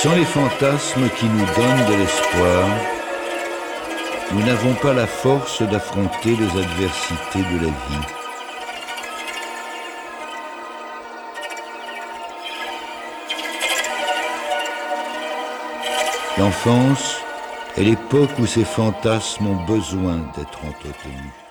Sans les fantasmes qui nous donnent de l'espoir, nous n'avons pas la force d'affronter les adversités de la vie. L'enfance est l'époque où ces fantasmes ont besoin d'être entretenus.